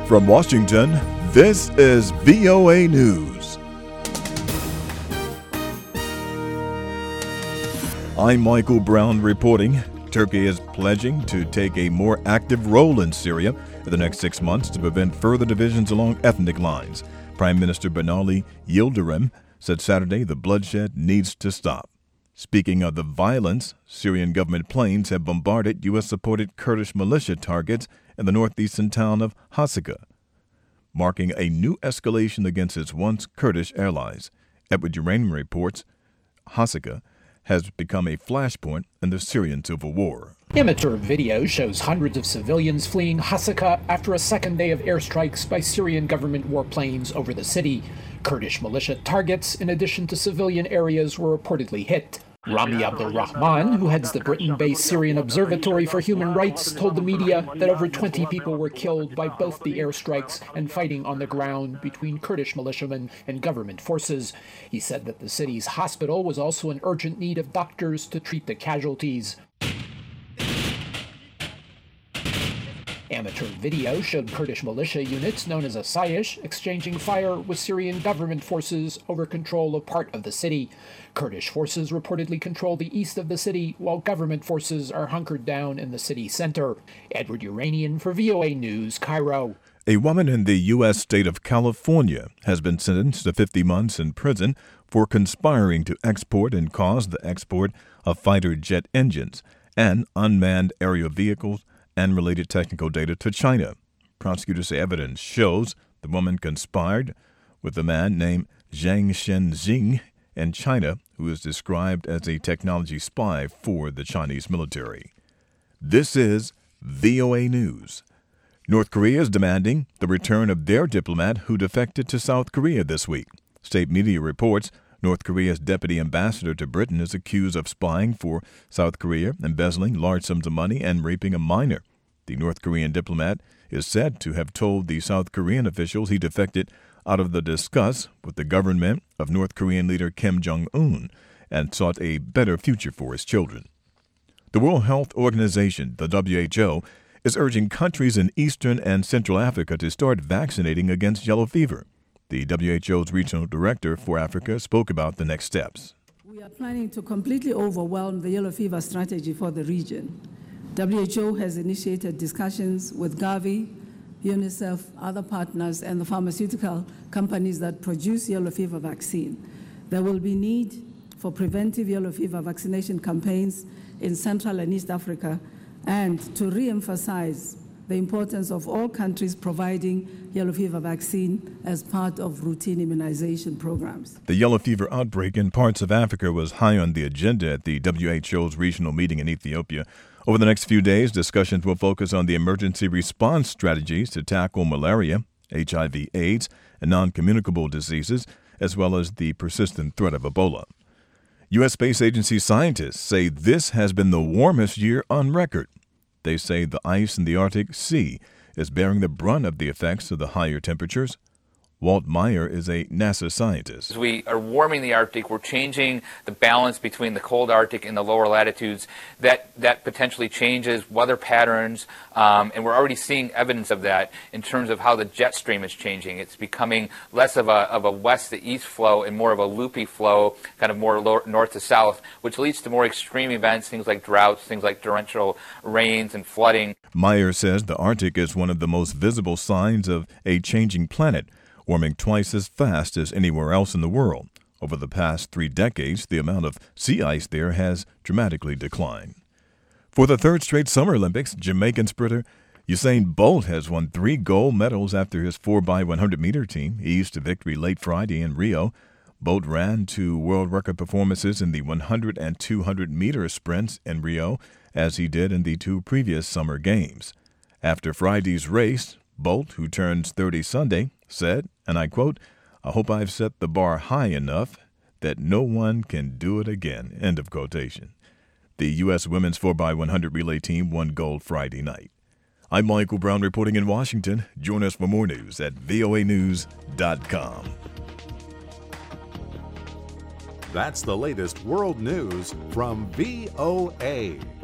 From Washington, this is VOA News. I'm Michael Brown reporting. Turkey is pledging to take a more active role in Syria in the next 6 months to prevent further divisions along ethnic lines. Prime Minister Binali Yildirim said Saturday the bloodshed needs to stop. Speaking of the violence, Syrian government planes have bombarded U.S.-supported Kurdish militia targets in the northeastern town of Hasaka, marking a new escalation against its once Kurdish allies. Edward Uranian reports Hasaka has become a flashpoint in the Syrian civil war. Amateur video shows hundreds of civilians fleeing Hasaka after a second day of airstrikes by Syrian government warplanes over the city. Kurdish militia targets, in addition to civilian areas, were reportedly hit. Rami Abdulrahman, who heads the Britain-based Syrian Observatory for Human Rights, told the media that over 20 people were killed by both the airstrikes and fighting on the ground between Kurdish militiamen and government forces. He said that the city's hospital was also in urgent need of doctors to treat the casualties. Amateur video showed Kurdish militia units known as Asayish exchanging fire with Syrian government forces over control of part of the city. Kurdish forces reportedly control the east of the city, while government forces are hunkered down in the city center. Edward Uranian for VOA News, Cairo. A woman in the U.S. state of California has been sentenced to 50 months in prison for conspiring to export and cause the export of fighter jet engines and unmanned aerial vehicles and related technical data to China. Prosecutors say evidence shows the woman conspired with a man named Zhang Shenzhing in China, who is described as a technology spy for the Chinese military. This is VOA News. North Korea is demanding the return of their diplomat who defected to South Korea this week. State media reports North Korea's deputy ambassador to Britain is accused of spying for South Korea, embezzling large sums of money, and raping a minor. The North Korean diplomat is said to have told the South Korean officials he defected out of the disgust with the government of North Korean leader Kim Jong-un and sought a better future for his children. The World Health Organization, the WHO, is urging countries in Eastern and Central Africa to start vaccinating against yellow fever. The WHO's regional director for Africa spoke about the next steps. We are planning to completely overwhelm the yellow fever strategy for the region. WHO has initiated discussions with Gavi, UNICEF, other partners, and the pharmaceutical companies that produce yellow fever vaccine. There will be need for preventive yellow fever vaccination campaigns in Central and East Africa, and to re-emphasize the importance of all countries providing yellow fever vaccine as part of routine immunization programs. The yellow fever outbreak in parts of Africa was high on the agenda at the WHO's regional meeting in Ethiopia. Over the next few days, discussions will focus on the emergency response strategies to tackle malaria, HIV/AIDS, and non-communicable diseases, as well as the persistent threat of Ebola. U.S. Space Agency scientists say this has been the warmest year on record. They say the ice in the Arctic Sea is bearing the brunt of the effects of the higher temperatures. Walt Meyer is a NASA scientist. As we are warming the Arctic, we're changing the balance between the cold Arctic and the lower latitudes. That potentially changes weather patterns, and we're already seeing evidence of that in terms of how the jet stream is changing. It's becoming less of a west to east flow and more of a loopy flow, kind of more north to south, which leads to more extreme events, things like droughts, things like torrential rains and flooding. Meyer says the Arctic is one of the most visible signs of a changing planet, warming twice as fast as anywhere else in the world. Over the past 3 decades, the amount of sea ice there has dramatically declined. For the third straight Summer Olympics, Jamaican sprinter Usain Bolt has won 3 gold medals after his 4x100-meter team eased to victory late Friday in Rio. Bolt ran 2 world record performances in the 100 and 200-meter sprints in Rio, as he did in the 2 previous Summer Games. After Friday's race, Bolt, who turns 30 Sunday, said, and I quote, "I hope I've set the bar high enough that no one can do it again," end of quotation. The U.S. women's 4x100 relay team won gold Friday night. I'm Michael Brown reporting in Washington. Join us for more news at voanews.com. That's the latest world news from VOA.